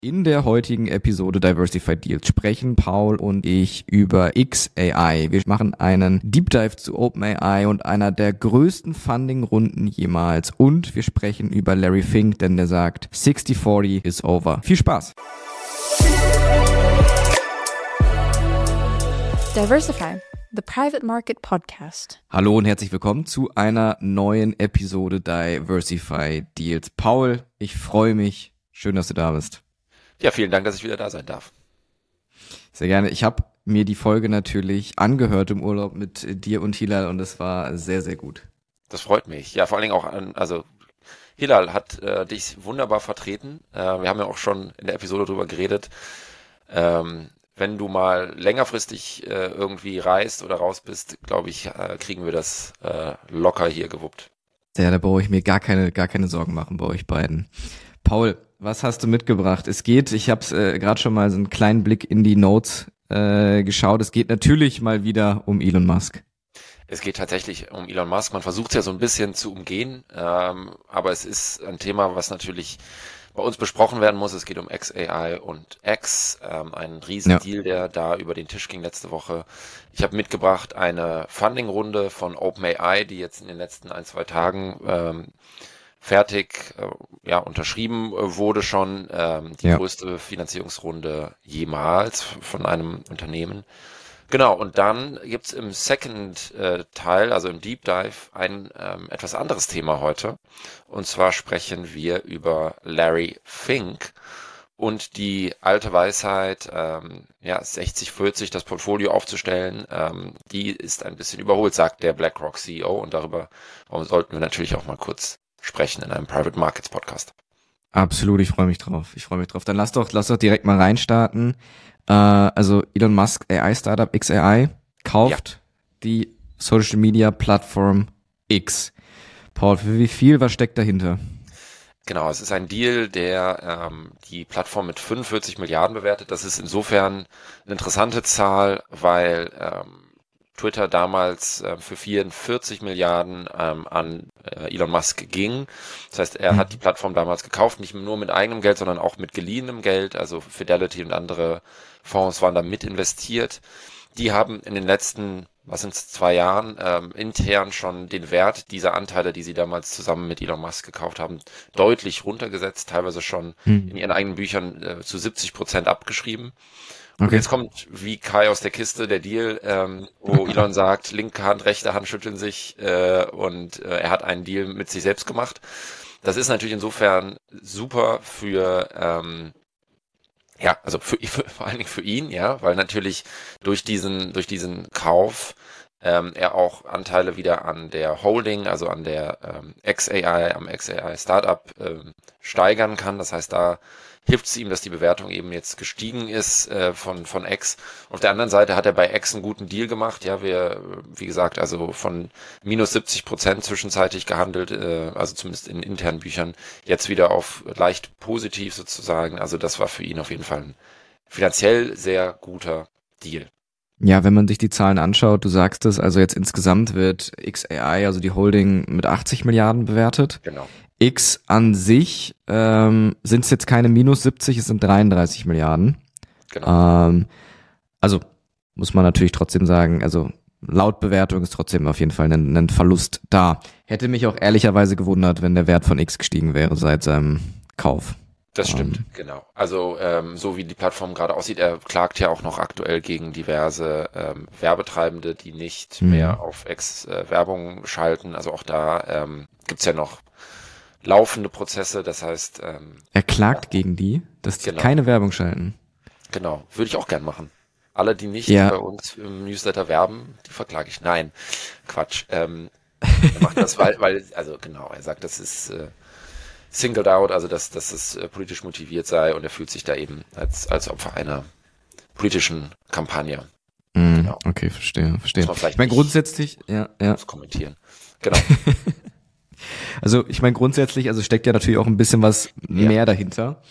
In der heutigen Episode Diversified Deals sprechen Paul und ich über XAI. Wir machen einen Deep Dive zu OpenAI und einer der größten Funding-Runden jemals. Und wir sprechen über Larry Fink, denn der sagt, 60-40 is over. Viel Spaß! Diversify, the Private Market Podcast. Hallo und herzlich willkommen zu einer neuen Episode Diversified Deals. Paul, ich freue mich. Schön, dass du da bist. Ja, vielen Dank, dass ich wieder da sein darf. Sehr gerne. Ich habe mir die Folge natürlich angehört im Urlaub mit dir und Hilal und es war sehr, sehr gut. Das freut mich. Ja, vor allen Dingen auch Hilal hat dich wunderbar vertreten. Wir haben ja auch schon in der Episode drüber geredet. Wenn du mal längerfristig irgendwie reist oder raus bist, glaube ich, kriegen wir das locker hier gewuppt. Ja, da brauche ich mir gar keine Sorgen machen bei euch beiden. Paul, was hast du mitgebracht? Ich habe gerade schon mal so einen kleinen Blick in die Notes geschaut. Es geht natürlich mal wieder um Elon Musk. Es geht tatsächlich um Elon Musk. Man versucht es ja so ein bisschen zu umgehen, aber es ist ein Thema, was natürlich bei uns besprochen werden muss. Es geht um XAI und X, ein Riesendeal, der da über den Tisch ging letzte Woche. Ich habe mitgebracht eine Funding-Runde von OpenAI, die jetzt in den letzten 1-2 Tagen fertig, unterschrieben wurde schon, die größte Finanzierungsrunde jemals von einem Unternehmen. Genau, und dann gibt's im Second Teil, also im Deep Dive, ein etwas anderes Thema heute. Und zwar sprechen wir über Larry Fink und die alte Weisheit, 60-40 das Portfolio aufzustellen, die ist ein bisschen überholt, sagt der BlackRock CEO. Und darüber sollten wir natürlich auch mal kurz sprechen in einem Private Markets Podcast. Absolut, ich freue mich drauf. Dann lass doch direkt mal reinstarten. Also Elon Musk AI-Startup XAI kauft die Social Media Plattform X. Paul, für wie viel, was steckt dahinter? Genau, es ist ein Deal, der die Plattform mit 45 Milliarden bewertet. Das ist insofern eine interessante Zahl, weil Twitter damals für 44 Milliarden an Elon Musk ging. Das heißt, er hat die Plattform damals gekauft, nicht nur mit eigenem Geld, sondern auch mit geliehenem Geld. Also Fidelity und andere Fonds waren da mit investiert. Die haben in den letzten, 2 Jahren, intern schon den Wert dieser Anteile, die sie damals zusammen mit Elon Musk gekauft haben, deutlich runtergesetzt, teilweise schon in ihren eigenen Büchern zu 70% abgeschrieben. Und jetzt kommt wie Kai aus der Kiste der Deal, wo Elon sagt, linke Hand, rechte Hand schütteln sich und er hat einen Deal mit sich selbst gemacht. Das ist natürlich insofern super für vor allen Dingen für ihn, weil natürlich durch diesen Kauf er auch Anteile wieder an der Holding, also an der XAI, am XAI Startup steigern kann. Das heißt, da hilft es ihm, dass die Bewertung eben jetzt gestiegen ist von X. Auf der anderen Seite hat er bei X einen guten Deal gemacht. Ja, wie gesagt, also von minus 70% zwischenzeitlich gehandelt, also zumindest in internen Büchern, jetzt wieder auf leicht positiv sozusagen. Also das war für ihn auf jeden Fall ein finanziell sehr guter Deal. Ja, wenn man sich die Zahlen anschaut, du sagst es, also jetzt insgesamt wird XAI, also die Holding, mit 80 Milliarden bewertet. Genau. X an sich sind es jetzt keine minus 70, es sind 33 Milliarden. Genau. Also muss man natürlich trotzdem sagen, also laut Bewertung ist trotzdem auf jeden Fall ein Verlust da. Hätte mich auch ehrlicherweise gewundert, wenn der Wert von X gestiegen wäre seit seinem Kauf. Das stimmt, genau. Also so wie die Plattform gerade aussieht, er klagt ja auch noch aktuell gegen diverse Werbetreibende, die nicht mehr auf X Werbung schalten. Also auch da gibt's ja noch laufende Prozesse, das heißt... er klagt gegen die, dass die keine Werbung schalten. Genau, würde ich auch gern machen. Alle, die nicht bei uns im Newsletter werben, die verklage ich. Nein, Quatsch. Er macht das, weil er sagt, das ist singled out, also dass es politisch motiviert sei und er fühlt sich da eben als Opfer einer politischen Kampagne. Genau. Okay, verstehe. Ich meine grundsätzlich, kommentieren. Genau. Also ich meine grundsätzlich, also steckt ja natürlich auch ein bisschen was mehr dahinter.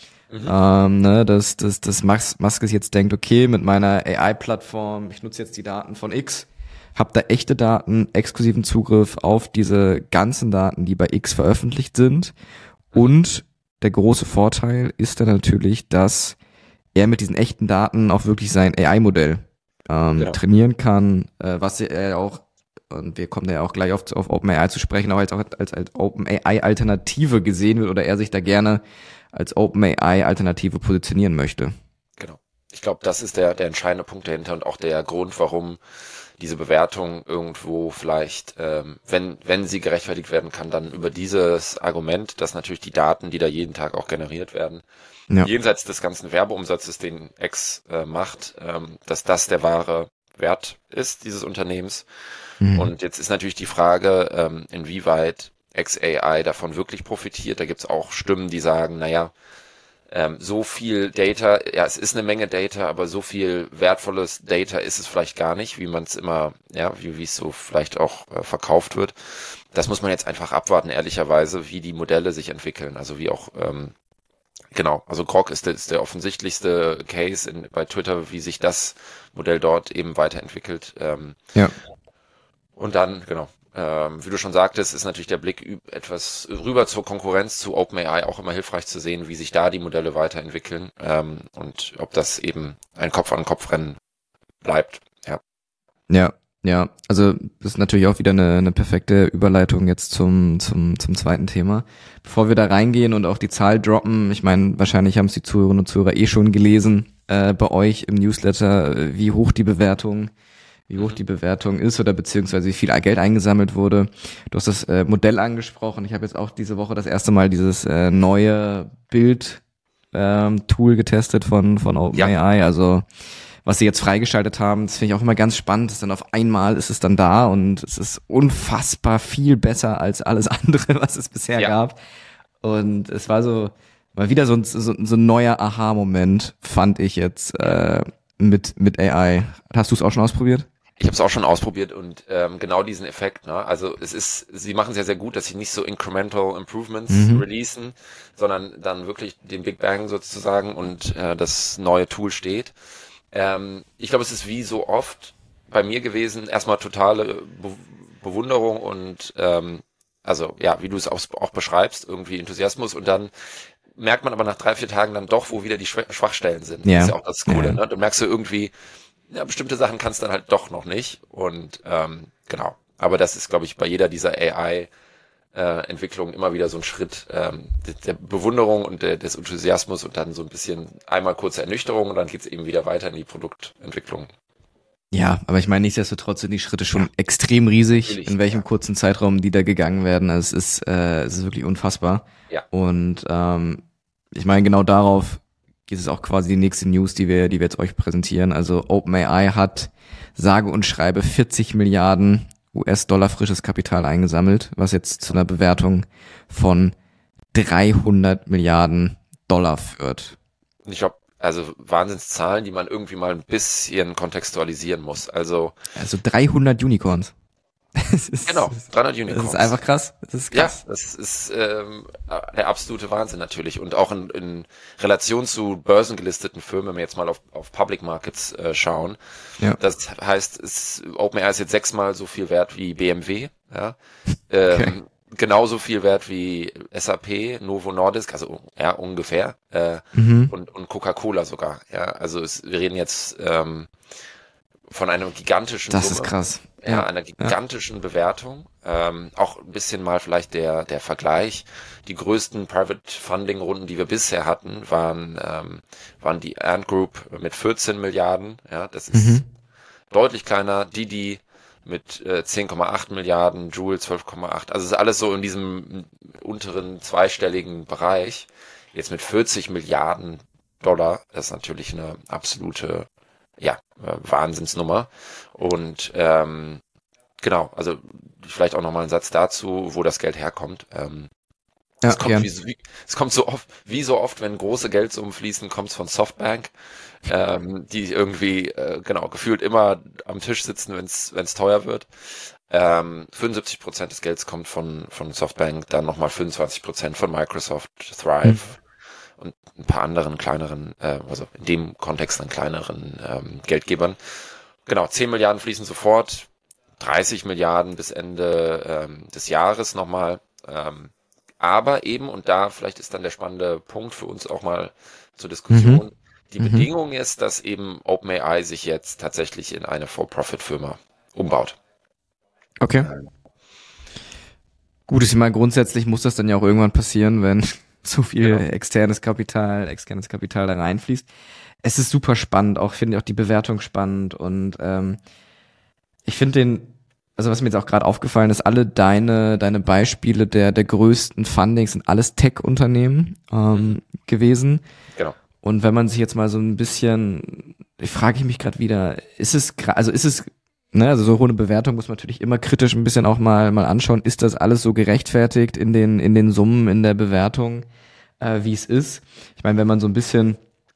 Dass Musk jetzt denkt, okay, mit meiner AI-Plattform, ich nutze jetzt die Daten von X, habe da echte Daten, exklusiven Zugriff auf diese ganzen Daten, die bei X veröffentlicht sind und der große Vorteil ist dann natürlich, dass er mit diesen echten Daten auch wirklich sein AI-Modell Genau. trainieren kann, was er auch, und wir kommen ja auch gleich auf OpenAI zu sprechen, aber jetzt auch als OpenAI-Alternative gesehen wird oder er sich da gerne als OpenAI-Alternative positionieren möchte. Genau. Ich glaube, das ist der entscheidende Punkt dahinter und auch der Grund, warum diese Bewertung irgendwo vielleicht, wenn sie gerechtfertigt werden kann, dann über dieses Argument, dass natürlich die Daten, die da jeden Tag auch generiert werden, Ja. jenseits des ganzen Werbeumsatzes, den X macht, dass das der wahre Wert ist dieses Unternehmens. Und jetzt ist natürlich die Frage, inwieweit XAI davon wirklich profitiert. Da gibt es auch Stimmen, die sagen, naja, so viel Data, ja, es ist eine Menge Data, aber so viel wertvolles Data ist es vielleicht gar nicht, wie man es immer, ja, wie es so vielleicht auch verkauft wird. Das muss man jetzt einfach abwarten, ehrlicherweise, wie die Modelle sich entwickeln. Also wie auch, genau, also Grok ist der offensichtlichste Case bei Twitter, wie sich das Modell dort eben weiterentwickelt. Ja. Und dann, genau, wie du schon sagtest, ist natürlich der Blick etwas rüber zur Konkurrenz, zu OpenAI auch immer hilfreich zu sehen, wie sich da die Modelle weiterentwickeln und ob das eben ein Kopf-an-Kopf-Rennen bleibt. Ja, also das ist natürlich auch wieder eine perfekte Überleitung jetzt zum zweiten Thema. Bevor wir da reingehen und auch die Zahl droppen, ich meine, wahrscheinlich haben es die Zuhörerinnen und Zuhörer schon gelesen bei euch im Newsletter, wie hoch die Bewertung ist oder beziehungsweise wie viel Geld eingesammelt wurde. Du hast das Modell angesprochen. Ich habe jetzt auch diese Woche das erste Mal dieses neue Bild-Tool getestet von OpenAI. Ja. Also was sie jetzt freigeschaltet haben, das finde ich auch immer ganz spannend. Dass dann auf einmal ist es dann da und es ist unfassbar viel besser als alles andere, was es bisher gab. Und es war so mal wieder so ein neuer Aha-Moment, fand ich jetzt mit AI. Hast du es auch schon ausprobiert? Ich habe es auch schon ausprobiert und genau diesen Effekt, ne? Also sie machen es ja sehr gut, dass sie nicht so Incremental Improvements releasen, sondern dann wirklich den Big Bang sozusagen und das neue Tool steht. Ich glaube, es ist wie so oft bei mir gewesen, erstmal totale Bewunderung und also ja, wie du es auch beschreibst, irgendwie Enthusiasmus und dann merkt man aber nach 3-4 Tagen dann doch, wo wieder die Schwachstellen sind. Ja. Das ist ja auch das Coole, Ja. ne? Du merkst du irgendwie, ja, bestimmte Sachen kannst du dann halt doch noch nicht und genau. Aber das ist, glaube ich, bei jeder dieser AI-Entwicklungen immer wieder so ein Schritt der Bewunderung und des Enthusiasmus und dann so ein bisschen einmal kurze Ernüchterung und dann geht's eben wieder weiter in die Produktentwicklung. Ja, aber ich meine, nichtsdestotrotz sind die Schritte schon extrem riesig, Natürlich, in welchem kurzen Zeitraum die da gegangen werden. Es ist wirklich unfassbar. Ja. Und ich meine, genau darauf geht es auch quasi die nächste News, die wir jetzt euch präsentieren. Also OpenAI hat sage und schreibe 40 Milliarden US-Dollar frisches Kapital eingesammelt, was jetzt zu einer Bewertung von 300 Milliarden Dollar führt. Und ich glaube, also Wahnsinnszahlen, die man irgendwie mal ein bisschen kontextualisieren muss. Also 300 Unicorns. Genau, 300 Unicorns. Das ist einfach krass. Das ist krass. Ja, das ist der absolute Wahnsinn natürlich. Und auch in Relation zu börsengelisteten Firmen, wenn wir jetzt mal auf Public Markets schauen. Ja. Das heißt, OpenAI ist jetzt 6-mal so viel wert wie BMW. Ja. Okay. Genauso viel wert wie SAP, Novo Nordisk, also ja ungefähr. Und Coca-Cola sogar. Ja, also wir reden jetzt von einem gigantischen Das Summe. ist krass. Ja, einer gigantischen Bewertung. Auch ein bisschen mal vielleicht der Vergleich. Die größten Private Funding Runden, die wir bisher hatten, waren die Ant Group mit 14 Milliarden. Ja, das ist deutlich kleiner. Didi mit 10,8 Milliarden, Joule 12,8. Also es ist alles so in diesem unteren zweistelligen Bereich. Jetzt mit 40 Milliarden Dollar. Das ist natürlich eine absolute Wahnsinnsnummer. Und genau, also vielleicht auch nochmal ein Satz dazu, wo das Geld herkommt. Es kommt so oft, wenn große Geldsummen fließen, kommt es von Softbank, die irgendwie gefühlt immer am Tisch sitzen, wenn es teuer wird. 75% des Gelds kommt von Softbank, dann nochmal 25% von Microsoft, Thrive und ein paar anderen kleineren, also in dem Kontext dann kleineren Geldgebern. Genau, 10 Milliarden fließen sofort, 30 Milliarden bis Ende des Jahres nochmal. Aber eben, und da vielleicht ist dann der spannende Punkt für uns auch mal zur Diskussion, die Bedingung ist, dass eben OpenAI sich jetzt tatsächlich in eine For-Profit-Firma umbaut. Okay. Gut, ich meine, grundsätzlich muss das dann ja auch irgendwann passieren, wenn so viel externes Kapital da reinfließt. Es ist super spannend, auch finde ich auch die Bewertung spannend und ich finde also was mir jetzt auch gerade aufgefallen ist, alle deine Beispiele der größten Fundings sind alles Tech-Unternehmen gewesen. Genau. Und wenn man sich jetzt mal so ein bisschen, frage ich mich gerade wieder, also so hohe Bewertung muss man natürlich immer kritisch ein bisschen auch mal anschauen, ist das alles so gerechtfertigt in den Summen, in der Bewertung, wie es ist? Ich meine, wenn man so ein bisschen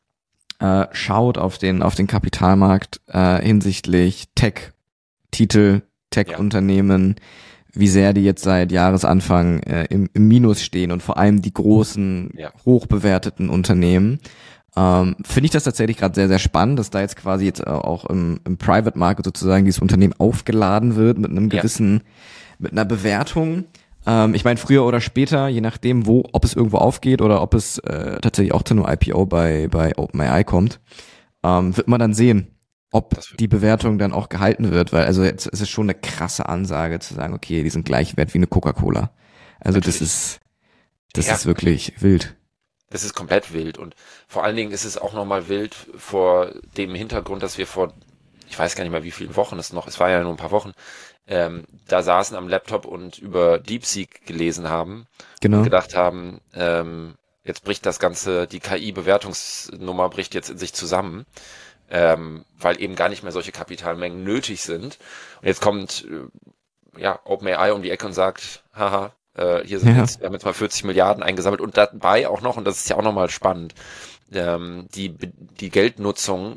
schaut auf den Kapitalmarkt hinsichtlich Tech-Titel, Tech-Unternehmen, wie sehr die jetzt seit Jahresanfang im Minus stehen und vor allem die großen, hochbewerteten Unternehmen, finde ich das tatsächlich gerade sehr, sehr spannend, dass da jetzt quasi jetzt auch im Private Market sozusagen dieses Unternehmen aufgeladen wird mit einem gewissen, mit einer Bewertung. Ich meine, früher oder später, je nachdem, ob es irgendwo aufgeht oder ob es tatsächlich auch zu einem IPO bei OpenAI kommt, wird man dann sehen, ob die Bewertung dann auch gehalten wird, weil also jetzt ist es schon eine krasse Ansage zu sagen, okay, die sind gleich wert wie eine Coca-Cola. Also natürlich. Das ist wirklich wild. Das ist komplett wild und vor allen Dingen ist es auch nochmal wild vor dem Hintergrund, dass wir ich weiß gar nicht mehr wie vielen Wochen es war ja nur ein paar Wochen, da saßen am Laptop und über DeepSeek gelesen haben und gedacht haben, jetzt bricht die KI-Bewertungsnummer bricht jetzt in sich zusammen, weil eben gar nicht mehr solche Kapitalmengen nötig sind. Und jetzt kommt OpenAI um die Ecke und sagt, haha, wir haben jetzt mal 40 Milliarden eingesammelt und dabei auch noch, und das ist ja auch nochmal spannend, die Geldnutzung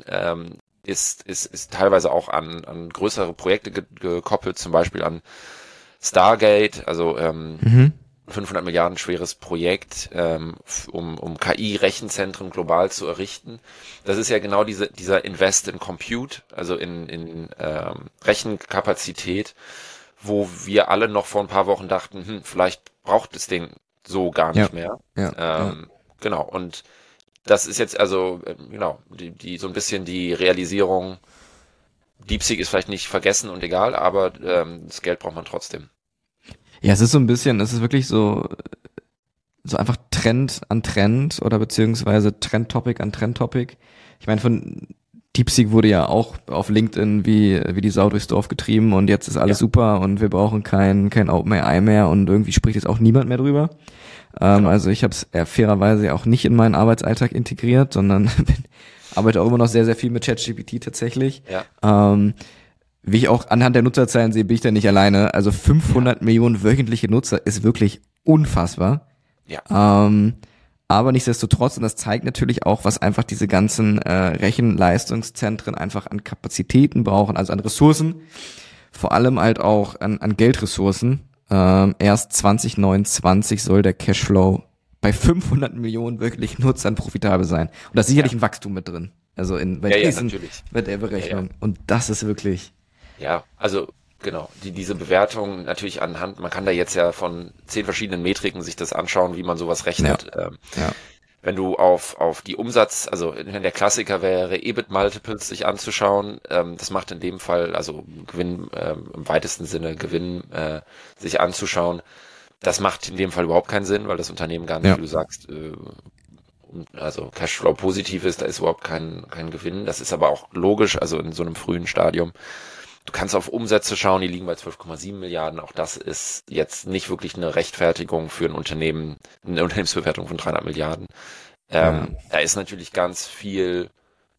ist teilweise auch an größere Projekte gekoppelt, zum Beispiel an Stargate, also 500 Milliarden schweres Projekt, um KI-Rechenzentren global zu errichten. Das ist ja genau dieser Invest in Compute, also in Rechenkapazität, wo wir alle noch vor ein paar Wochen dachten, vielleicht braucht es den so gar nicht mehr. Genau, und das ist jetzt also, die so ein bisschen die Realisierung, DeepSeek ist vielleicht nicht vergessen und egal, aber das Geld braucht man trotzdem. Ja, es ist wirklich so einfach Trend an Trend oder beziehungsweise Trendtopic an Trendtopic. Ich meine, von DeepSeek wurde ja auch auf LinkedIn wie die Sau durchs Dorf getrieben und jetzt ist alles super und wir brauchen kein OpenAI mehr und irgendwie spricht jetzt auch niemand mehr drüber. Also ich habe es fairerweise auch nicht in meinen Arbeitsalltag integriert, sondern arbeite auch immer noch sehr, sehr viel mit ChatGPT tatsächlich. Wie ich auch anhand der Nutzerzahlen sehe, bin ich da nicht alleine. Also 500 Millionen wöchentliche Nutzer ist wirklich unfassbar. Aber nichtsdestotrotz, und das zeigt natürlich auch, was einfach diese ganzen Rechenleistungszentren einfach an Kapazitäten brauchen, also an Ressourcen, vor allem halt auch an Geldressourcen. Erst 2029 soll der Cashflow bei 500 Millionen wirklich Nutzern profitabel sein. Und da ist sicherlich ein Wachstum mit drin. Also bei der Berechnung. Und das ist wirklich... Ja, also genau, diese Bewertung natürlich anhand, man kann da jetzt ja von 10 verschiedenen Metriken sich das anschauen, wie man sowas rechnet. Wenn du auf die also der Klassiker wäre EBIT-Multiples sich anzuschauen, das macht in dem Fall, also Gewinn, im weitesten Sinne Gewinn sich anzuschauen, das macht in dem Fall überhaupt keinen Sinn, weil das Unternehmen gar nicht, wie du sagst, also Cashflow positiv ist, da ist überhaupt kein Gewinn. Das ist aber auch logisch, also in so einem frühen Stadium. Du kannst auf Umsätze schauen, die liegen bei 12,7 Milliarden. Auch das ist jetzt nicht wirklich eine Rechtfertigung für ein Unternehmen, eine Unternehmensbewertung von 300 Milliarden. Da ist natürlich ganz viel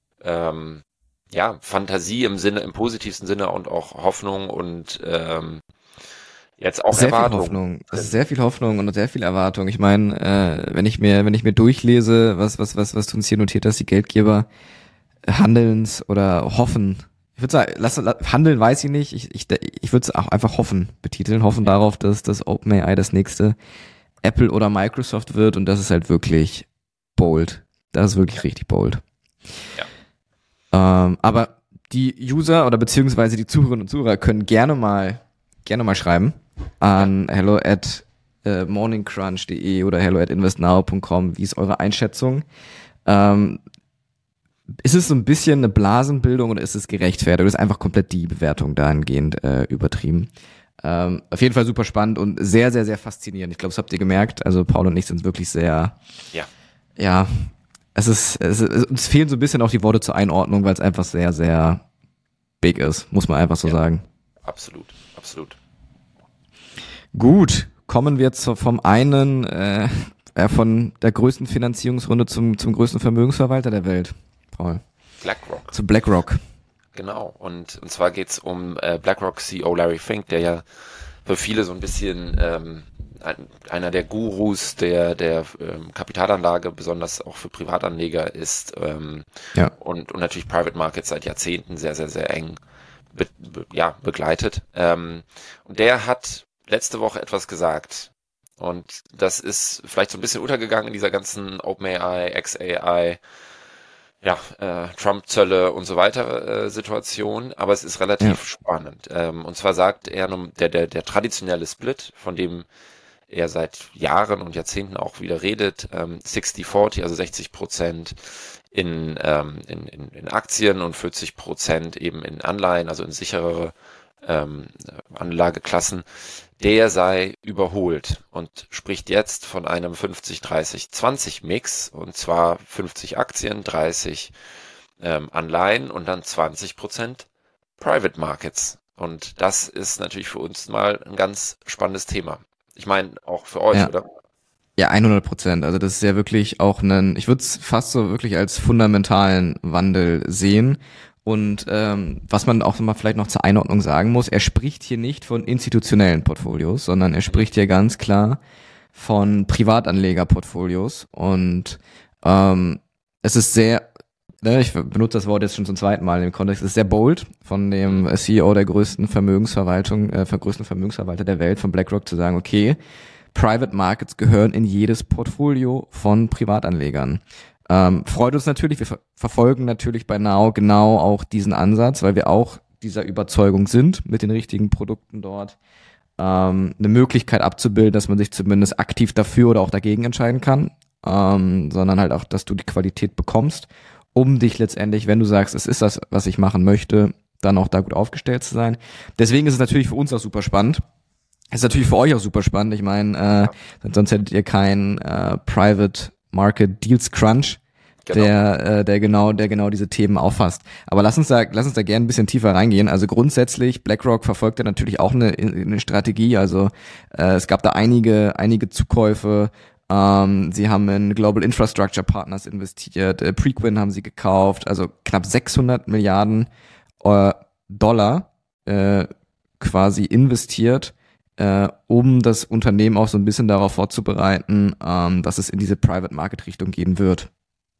Fantasie im positivsten Sinne und auch Hoffnung und jetzt auch sehr Erwartung. Viel Hoffnung. Es ist sehr viel Hoffnung und sehr viel Erwartung. Ich meine, wenn ich mir durchlese, was du uns hier notiert hast, die Geldgeber handelns oder hoffen. Ich würde sagen, handeln weiß ich nicht. Ich würde es auch einfach hoffen betiteln. Hoffen darauf, dass das OpenAI das nächste Apple oder Microsoft wird und das ist halt wirklich bold. Das ist wirklich richtig bold. Aber die User oder beziehungsweise die Zuhörerinnen und Zuhörer können gerne mal schreiben an morningcrunch.de oder hello@investnow.com. Wie ist eure Einschätzung? Ist es so ein bisschen eine Blasenbildung oder ist es gerechtfertigt? Oder ist einfach komplett die Bewertung dahingehend übertrieben? Auf jeden Fall super spannend und sehr, sehr, sehr faszinierend. Ich glaube, das habt ihr gemerkt. Also Paul und ich sind wirklich sehr, ja, uns fehlen so ein bisschen auch die Worte zur Einordnung, weil es einfach sehr, sehr big ist, muss man einfach so sagen. Absolut. Gut, kommen wir vom einen, von der größten Finanzierungsrunde zum größten Vermögensverwalter der Welt, Paul. BlackRock. Zu BlackRock. Genau, und zwar geht's um BlackRock CEO Larry Fink, der ja für viele so ein bisschen einer der Gurus der Kapitalanlage, besonders auch für Privatanleger ist, und natürlich Private Markets seit Jahrzehnten sehr, sehr, sehr eng begleitet. Und der hat letzte Woche etwas gesagt. Und das ist vielleicht so ein bisschen untergegangen in dieser ganzen OpenAI, xAI, Trump-Zölle und so weiter Situation, aber es ist relativ spannend. Und zwar sagt er, der traditionelle Split, von dem er seit Jahren und Jahrzehnten auch wieder redet, 60-40, also 60% in Aktien und 40% eben in Anleihen, also in sicherere Anlageklassen, der sei überholt und spricht jetzt von einem 50-30-20 Mix, und zwar 50 Aktien, 30 Anleihen und dann 20% Private Markets. Und das ist natürlich für uns mal ein ganz spannendes Thema. Ich meine, auch für euch, oder? Ja, 100%. Also das ist ja wirklich auch ich würde es fast so wirklich als fundamentalen Wandel sehen. Und was man auch mal vielleicht noch zur Einordnung sagen muss, er spricht hier nicht von institutionellen Portfolios, sondern er spricht hier ganz klar von Privatanlegerportfolios. Und es ist sehr, ich benutze das Wort jetzt schon zum zweiten Mal im Kontext, es ist sehr bold von dem CEO der größten Vermögensverwalter der Welt, von BlackRock, zu sagen, okay, Private Markets gehören in jedes Portfolio von Privatanlegern. Freut uns natürlich, wir verfolgen natürlich bei Now genau auch diesen Ansatz, weil wir auch dieser Überzeugung sind, mit den richtigen Produkten dort eine Möglichkeit abzubilden, dass man sich zumindest aktiv dafür oder auch dagegen entscheiden kann, sondern halt auch, dass du die Qualität bekommst, um dich letztendlich, wenn du sagst, es ist das, was ich machen möchte, dann auch da gut aufgestellt zu sein. Deswegen ist es natürlich für uns auch super spannend. Es ist natürlich für euch auch super spannend. Ich meine, sonst hättet ihr keinen Private Market Deals Crunch, der genau diese Themen auffasst. Aber lass uns da gerne ein bisschen tiefer reingehen. Also grundsätzlich, BlackRock verfolgt ja natürlich auch eine Strategie. Also es gab da einige Zukäufe. Sie haben in Global Infrastructure Partners investiert, Preqin haben sie gekauft, also knapp 600 Milliarden Dollar quasi investiert, um das Unternehmen auch so ein bisschen darauf vorzubereiten, dass es in diese Private Market Richtung gehen wird.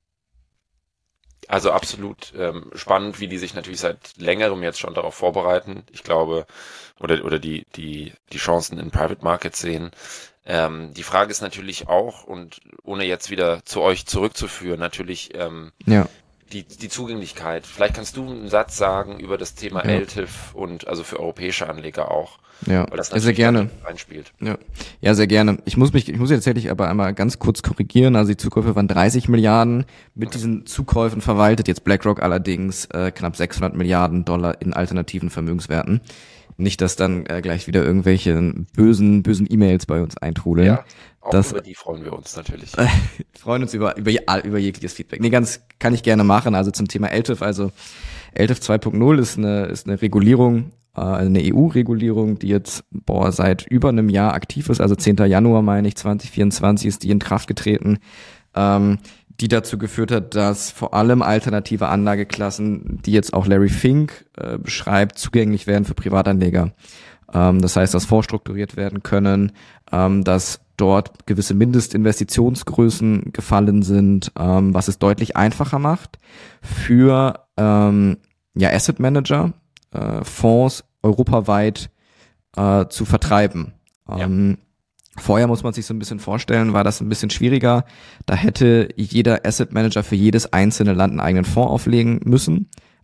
Also absolut spannend, wie die sich natürlich seit längerem jetzt schon darauf vorbereiten. Ich glaube, oder die Chancen in Private Markets sehen. Die Frage ist natürlich auch, und ohne jetzt wieder zu euch zurückzuführen, natürlich die Zugänglichkeit. Vielleicht kannst du einen Satz sagen über das Thema LTIF und also für europäische Anleger auch. Ja, weil das natürlich sehr gerne reinspielt. Ja, sehr gerne. Ich muss jetzt tatsächlich aber einmal ganz kurz korrigieren. Also die Zukäufe waren 30 Milliarden. Mit diesen Zukäufen verwaltet jetzt BlackRock allerdings knapp 600 Milliarden Dollar in alternativen Vermögenswerten. Nicht, dass dann gleich wieder irgendwelche bösen E-Mails bei uns eintrudeln. Ja, auch über die freuen wir uns natürlich. Freuen uns über jegliches Feedback. Nee, kann ich gerne machen. Also zum Thema LTIF, also LTIF 2.0 ist eine Regulierung, eine EU-Regulierung, die jetzt seit über einem Jahr aktiv ist. Also 10. Januar, meine ich, 2024 ist die in Kraft getreten, die dazu geführt hat, dass vor allem alternative Anlageklassen, die jetzt auch Larry Fink beschreibt, zugänglich werden für Privatanleger. Das heißt, dass vorstrukturiert werden können, dass dort gewisse Mindestinvestitionsgrößen gefallen sind, was es deutlich einfacher macht für Asset Manager, Fonds europaweit zu vertreiben. Vorher muss man sich so ein bisschen vorstellen, war das ein bisschen schwieriger. Da hätte jeder Asset Manager für jedes einzelne Land einen eigenen Fonds auflegen müssen,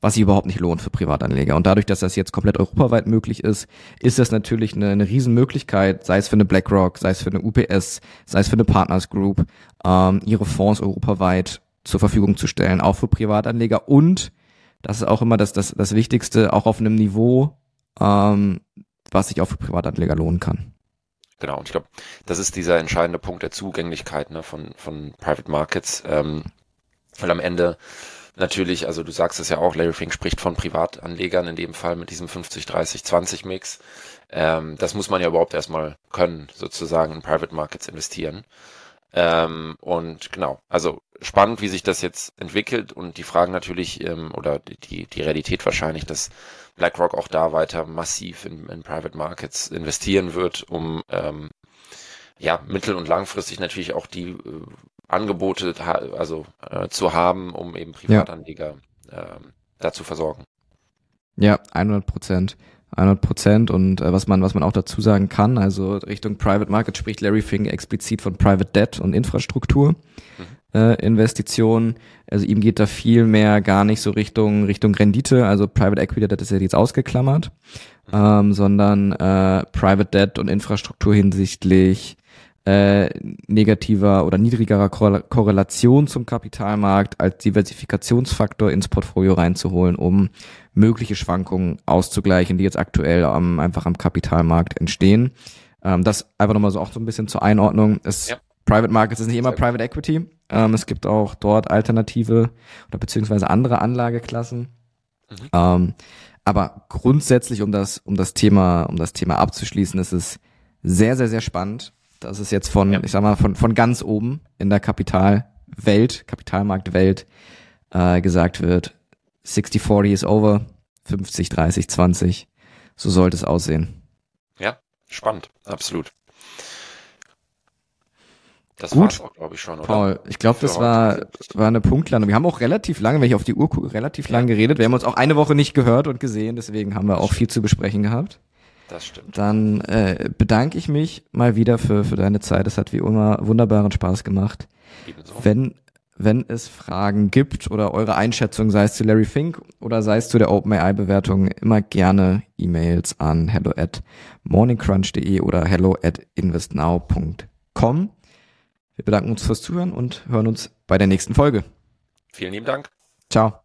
was sich überhaupt nicht lohnt für Privatanleger. Und dadurch, dass das jetzt komplett europaweit möglich ist, ist das natürlich eine Riesenmöglichkeit, sei es für eine BlackRock, sei es für eine UBS, sei es für eine Partners Group, ihre Fonds europaweit zur Verfügung zu stellen, auch für Privatanleger. Und das ist auch immer das Wichtigste, auch auf einem Niveau, was sich auch für Privatanleger lohnen kann. Genau, und ich glaube, das ist dieser entscheidende Punkt der Zugänglichkeit, ne, von Private Markets, weil am Ende natürlich, also du sagst es ja auch, Larry Fink spricht von Privatanlegern in dem Fall mit diesem 50-30-20 Mix. Das muss man ja überhaupt erstmal können, sozusagen in Private Markets investieren. Und genau, also spannend, wie sich das jetzt entwickelt, und die Fragen natürlich, oder die Realität wahrscheinlich, dass BlackRock auch da weiter massiv in Private Markets investieren wird, um mittel- und langfristig natürlich auch die Angebote zu haben, um eben Privatanleger da zu versorgen. Ja, 100%. 100%. Und was man auch dazu sagen kann, also Richtung Private Market spricht Larry Fink explizit von Private Debt und Infrastruktur Investitionen. Also ihm geht da viel mehr gar nicht so Richtung Rendite, also Private Equity, das ist ja jetzt ausgeklammert, sondern Private Debt und Infrastruktur hinsichtlich negativer oder niedrigerer Korrelation zum Kapitalmarkt als Diversifikationsfaktor ins Portfolio reinzuholen, um mögliche Schwankungen auszugleichen, die jetzt aktuell einfach am Kapitalmarkt entstehen. Das einfach nochmal so auch so ein bisschen zur Einordnung. Private Markets ist nicht immer Private Equity. Es gibt auch dort alternative oder beziehungsweise andere Anlageklassen. Aber grundsätzlich, um das Thema abzuschließen, ist es sehr, sehr, sehr spannend, dass es jetzt von ganz oben in der Kapitalmarktwelt gesagt wird, 60-40 is over, 50-30-20. So sollte es aussehen. Ja, spannend, absolut. Das Gut, war's auch, glaube ich, schon, oder? Paul, ich glaube, das war eine Punktlandung. Wir haben auch relativ lange, wenn ich auf die Uhr gucke, lang geredet. Wir haben uns auch eine Woche nicht gehört und gesehen, deswegen haben wir auch viel zu besprechen gehabt. Das stimmt. Dann bedanke ich mich mal wieder für deine Zeit. Es hat wie immer wunderbaren Spaß gemacht. Ebenso. Wenn es Fragen gibt oder eure Einschätzung, sei es zu Larry Fink oder sei es zu der OpenAI-Bewertung, immer gerne E-Mails an hello@morningcrunch.de oder hello@investnow.com. Wir bedanken uns fürs Zuhören und hören uns bei der nächsten Folge. Vielen lieben Dank. Ciao.